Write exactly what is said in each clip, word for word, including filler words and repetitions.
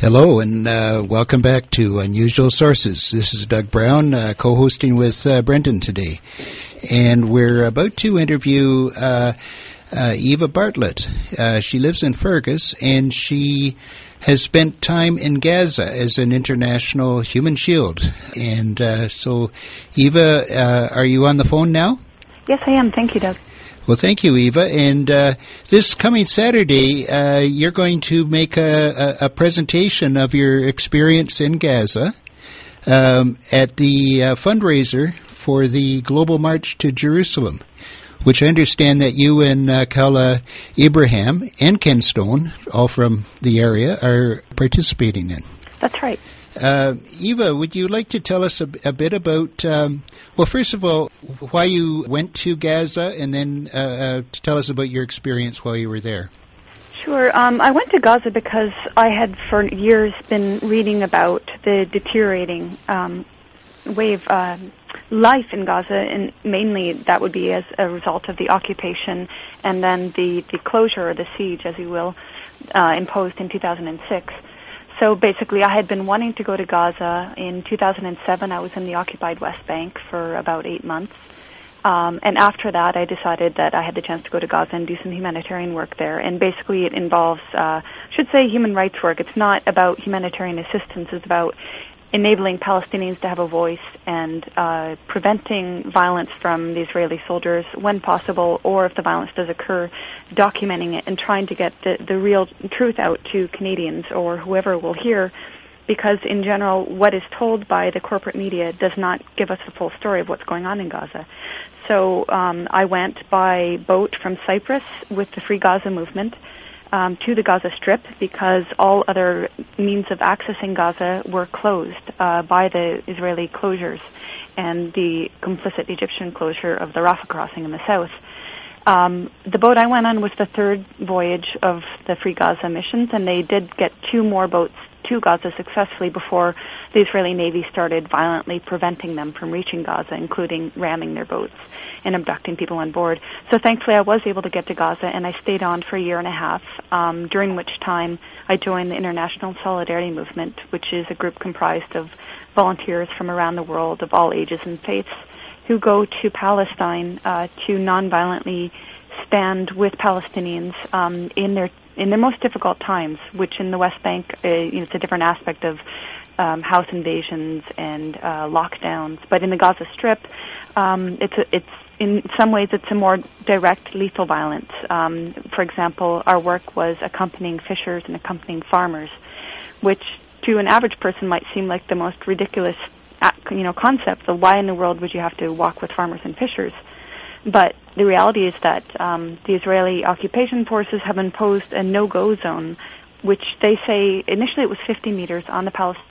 Hello, and uh, welcome back to Unusual Sources. This is Doug Brown, uh, co-hosting with uh, Brendan today. And we're about to interview uh, uh, Eva Bartlett. Uh, she lives in Fergus, and she has spent time in Gaza as an international human shield. And uh, so, Eva, uh, are you on the phone now? Yes, I am. Thank you, Doug. Well, thank you, Eva. And uh, this coming Saturday, uh, you're going to make a, a, a presentation of your experience in Gaza um, at the uh, fundraiser for the Global March to Jerusalem, which I understand that you and uh, Kala Ibrahim and Ken Stone, all from the area, are participating in. That's right. Uh, Eva, would you like to tell us a, a bit about, um, well, first of all, why you went to Gaza, and then uh, uh, to tell us about your experience while you were there? Sure. Um, I went to Gaza because I had for years been reading about the deteriorating um, way of uh, life in Gaza, and mainly that would be as a result of the occupation and then the, the closure, or the siege, as you will, uh, imposed in two thousand six. So basically, I had been wanting to go to Gaza. In two thousand seven, I was in the occupied West Bank for about eight months. Um, and after that, I decided that I had the chance to go to Gaza and do some humanitarian work there. And basically, it involves, uh, I should say, human rights work. It's not about humanitarian assistance. It's about enabling Palestinians to have a voice and uh, preventing violence from the Israeli soldiers when possible, or if the violence does occur, documenting it and trying to get the, the real truth out to Canadians or whoever will hear, because in general, what is told by the corporate media does not give us the full story of what's going on in Gaza. So um, I went by boat from Cyprus with the Free Gaza movement Um, to the Gaza Strip, because all other means of accessing Gaza were closed uh, by the Israeli closures and the complicit Egyptian closure of the Rafah crossing in the south. Um, the boat I went on was the third voyage of the Free Gaza missions, and they did get two more boats to Gaza successfully before the Israeli Navy started violently preventing them from reaching Gaza, including ramming their boats and abducting people on board. So thankfully I was able to get to Gaza, and I stayed on for a year and a half, um, during which time I joined the International Solidarity Movement, which is a group comprised of volunteers from around the world of all ages and faiths who go to Palestine uh, to nonviolently stand with Palestinians um, in their in their most difficult times, which in the West Bank, uh, you know, it's a different aspect of um, house invasions and uh, lockdowns. But in the Gaza Strip, um, it's a, it's in some ways it's a more direct, lethal violence. Um, for example, our work was accompanying fishers and accompanying farmers, which to an average person might seem like the most ridiculous, you know, concept. So why in the world would you have to walk with farmers and fishers? But the reality is that um, the Israeli occupation forces have imposed a no-go zone, which they say initially it was fifty meters on the Palestinian.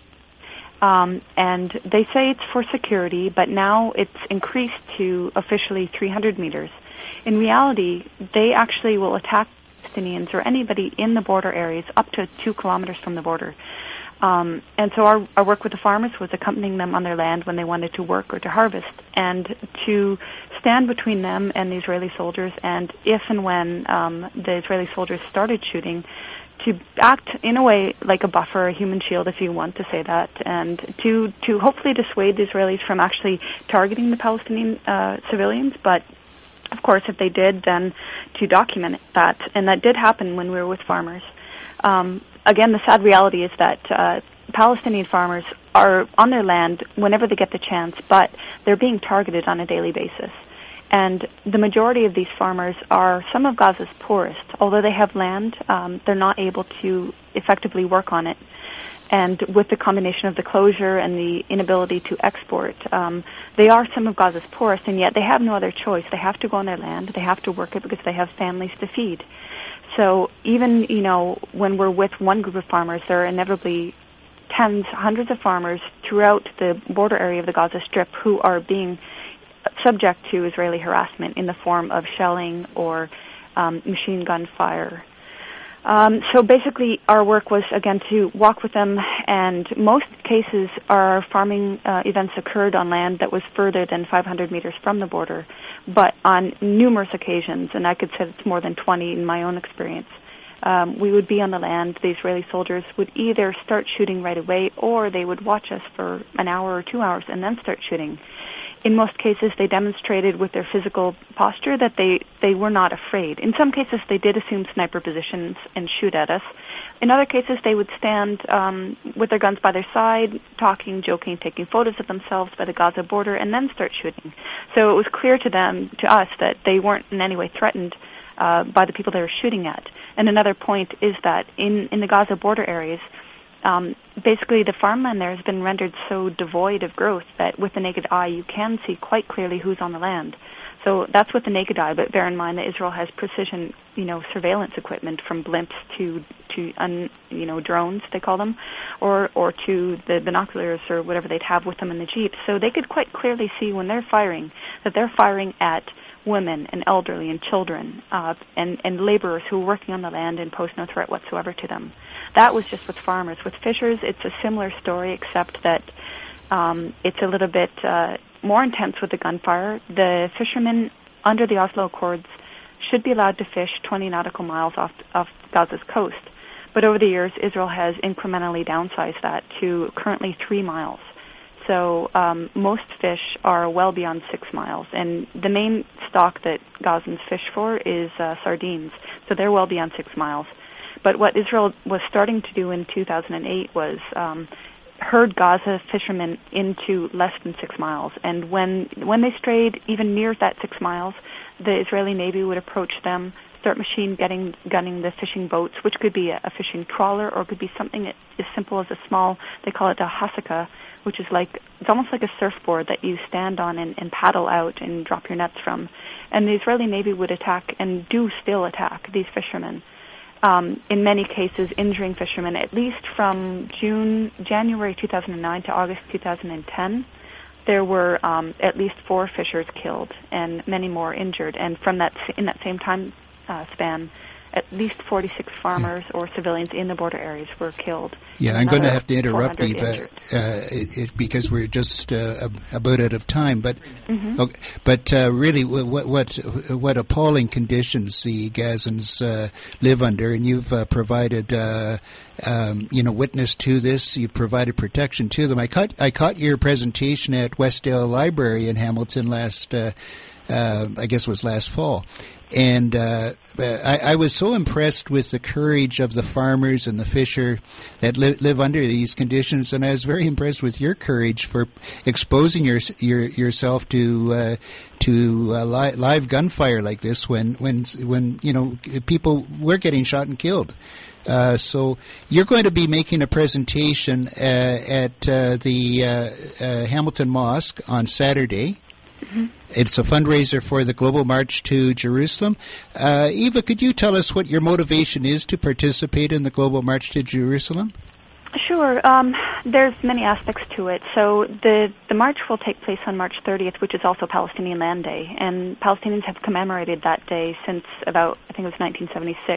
Um, and they say it's for security, but now it's increased to officially three hundred meters. In reality, they actually will attack Palestinians or anybody in the border areas up to two kilometers from the border. Um, and so our, our work with the farmers was accompanying them on their land when they wanted to work or to harvest, and to stand between them and the Israeli soldiers, and if and when um, the Israeli soldiers started shooting, to act in a way like a buffer, a human shield, if you want to say that, and to, to hopefully dissuade the Israelis from actually targeting the Palestinian uh, civilians. But of course, if they did, then to document that. And that did happen when we were with farmers. Um, again, the sad reality is that uh, Palestinian farmers are on their land whenever they get the chance, but they're being targeted on a daily basis. And the majority of these farmers are some of Gaza's poorest. Although they have land, um, they're not able to effectively work on it. And with the combination of the closure and the inability to export, um, they are some of Gaza's poorest, and yet they have no other choice. They have to go on their land. They have to work it because they have families to feed. So even, you know, when we're with one group of farmers, there are inevitably tens, hundreds of farmers throughout the border area of the Gaza Strip who are being subject to Israeli harassment in the form of shelling or um, machine gun fire. Um, so basically, our work was, again, to walk with them, and most cases our farming uh, events occurred on land that was further than five hundred meters from the border, but on numerous occasions, and I could say it's more than twenty in my own experience, um, we would be on the land. The Israeli soldiers would either start shooting right away, or they would watch us for an hour or two hours and then start shooting. In most cases, they demonstrated with their physical posture that they, they were not afraid. In some cases, they did assume sniper positions and shoot at us. In other cases, they would stand um, with their guns by their side, talking, joking, taking photos of themselves by the Gaza border, and then start shooting. So it was clear to them, to us, that they weren't in any way threatened uh, by the people they were shooting at. And another point is that in, in the Gaza border areas, Um, basically, the farmland there has been rendered so devoid of growth that with the naked eye you can see quite clearly who's on the land. So that's with the naked eye, but bear in mind that Israel has precision, you know, surveillance equipment from blimps to, to un, you know, drones, they call them, or, or to the binoculars or whatever they'd have with them in the jeeps. So they could quite clearly see when they're firing that they're firing at women and elderly and children uh, and, and laborers who are working on the land and pose no threat whatsoever to them. That was just with farmers. With fishers, it's a similar story, except that um, it's a little bit uh, more intense with the gunfire. The fishermen under the Oslo Accords should be allowed to fish twenty nautical miles off, off Gaza's coast. But over the years, Israel has incrementally downsized that to currently three miles. So um, most fish are well beyond six miles, and the main stock that Gazans fish for is uh, sardines. So they're well beyond six miles. But what Israel was starting to do in two thousand eight was um, herd Gaza fishermen into less than six miles. And when when they strayed even near that six miles, the Israeli Navy would approach them, start machine gunning, gunning the fishing boats, which could be a, a fishing trawler or could be something as simple as a small, they call it a hasaka, which is like, it's almost like a surfboard that you stand on and, and paddle out and drop your nets from. And the Israeli Navy would attack, and do still attack, these fishermen. Um, in many cases, injuring fishermen, at least from June, January two thousand nine to August two thousand ten, there were um, at least four fishers killed and many more injured. And from that, in that same time uh, span, at least forty-six farmers or civilians in the border areas were killed. Yeah, I'm going to have to interrupt Eva uh, it, it, because we're just uh, about out of time. But mm-hmm. okay, but uh, really, what what what appalling conditions the Gazans uh, live under, and you've uh, provided uh, um, you know witness to this. You've provided protection to them. I caught I caught your presentation at Westdale Library in Hamilton last. Uh, uh, I guess it was last fall. And uh, I, I was so impressed with the courage of the farmers and the fisher that li- live under these conditions, and I was very impressed with your courage for exposing your, your yourself to uh, to uh, li- live gunfire like this when when when you know people were getting shot and killed. Uh, so you're going to be making a presentation uh, at uh, the uh, uh, Hamilton Mosque on Saturday. Mm-hmm. It's a fundraiser for the Global March to Jerusalem. Uh, Eva, could you tell us what your motivation is to participate in the Global March to Jerusalem? Sure. Um, there's many aspects to it. So the, the march will take place on March thirtieth, which is also Palestinian Land Day, and Palestinians have commemorated that day since about, I think it was nineteen seventy-six.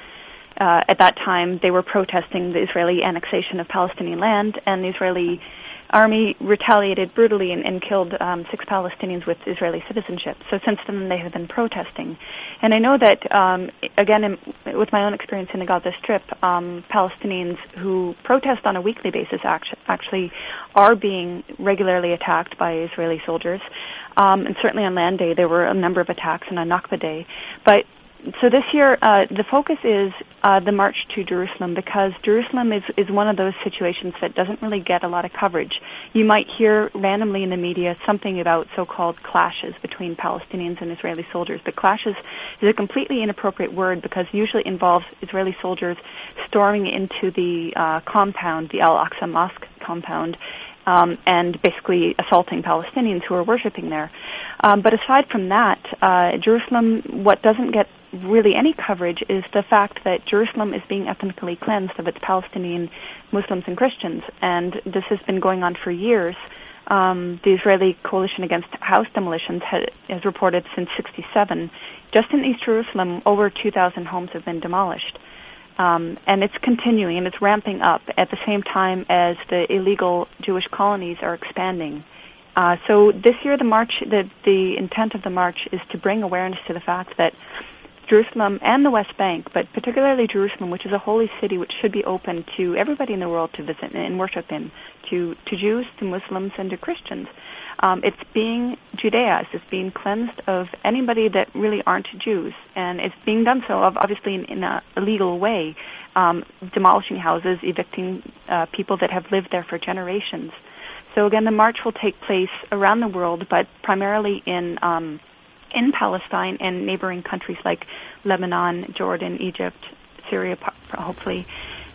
Uh, at that time, they were protesting the Israeli annexation of Palestinian land, and the Israeli army retaliated brutally and, and killed um, six Palestinians with Israeli citizenship. So since then, they have been protesting. And I know that, um, again, in, with my own experience in the Gaza Strip, um, Palestinians who protest on a weekly basis actually, actually are being regularly attacked by Israeli soldiers. Um, and certainly on Land Day, there were a number of attacks, and on Nakba Day. But so this year, uh, the focus is uh, the March to Jerusalem, because Jerusalem is, is one of those situations that doesn't really get a lot of coverage. You might hear randomly in the media something about so-called clashes between Palestinians and Israeli soldiers, but clashes is a completely inappropriate word because it usually involves Israeli soldiers storming into the uh, compound, the Al-Aqsa Mosque compound, Um, and basically assaulting Palestinians who are worshiping there. Um, but aside from that, uh, Jerusalem, what doesn't get really any coverage is the fact that Jerusalem is being ethnically cleansed of its Palestinian Muslims and Christians, and this has been going on for years. Um, the Israeli Coalition Against House Demolitions ha- has reported since sixty-seven, just in East Jerusalem, over two thousand homes have been demolished. Um, and it's continuing, and it's ramping up at the same time as the illegal Jewish colonies are expanding. Uh, so this year, the march, the, the intent of the march is to bring awareness to the fact that Jerusalem and the West Bank, but particularly Jerusalem, which is a holy city which should be open to everybody in the world to visit and worship in, to, to Jews, to Muslims, and to Christians. Um, it's being Judaized. It's being cleansed of anybody that really aren't Jews, and it's being done so obviously in, in a illegal way, um, demolishing houses, evicting uh, people that have lived there for generations. So again, the march will take place around the world, but primarily in um, in Palestine and neighboring countries like Lebanon, Jordan, Egypt, Syria, hopefully.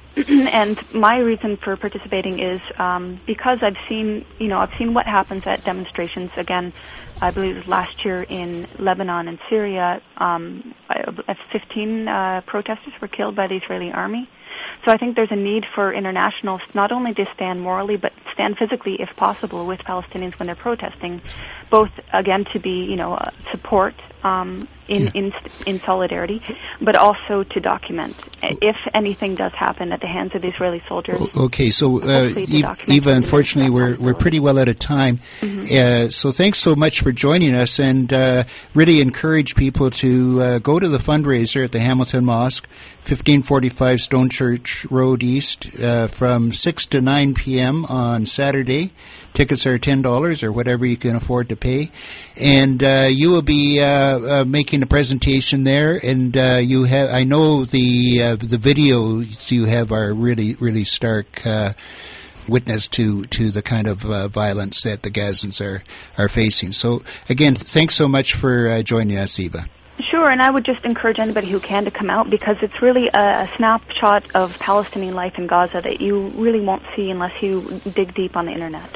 And my reason for participating is um, because I've seen, you know, I've seen what happens at demonstrations. Again, I believe it was last year in Lebanon and Syria, um, fifteen uh, protesters were killed by the Israeli army. So I think there's a need for internationals not only to stand morally, but stand physically, if possible, with Palestinians when they're protesting, both, again, to be, you know, uh, support um, in, yeah. in in solidarity, but also to document if anything does happen at the hands of Israeli soldiers. Okay, so uh, Eva, unfortunately, we're we're pretty well out of time. Mm-hmm. Uh, so thanks so much for joining us, and uh, really encourage people to uh, go to the fundraiser at the Hamilton Mosque, fifteen forty-five Stone Church Road East, uh, from six to nine p.m. on Saturday. Tickets are ten dollars or whatever you can afford to pay. And uh, you will be uh, uh, making a presentation there. And uh, you have, I know the uh, the videos you have are really, really stark uh, witness to, to the kind of uh, violence that the Gazans are, are facing. So, again, thanks so much for uh, joining us, Eva. Sure, and I would just encourage anybody who can to come out, because it's really a, a snapshot of Palestinian life in Gaza that you really won't see unless you dig deep on the internet.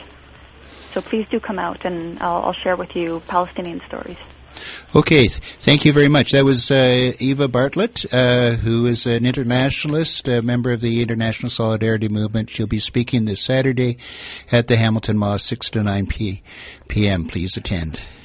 So please do come out, and I'll, I'll share with you Palestinian stories. Okay, th- thank you very much. That was uh, Eva Bartlett, uh, who is an internationalist, a member of the International Solidarity Movement. She'll be speaking this Saturday at the Hamilton Mosque, six to nine p.m. Please attend.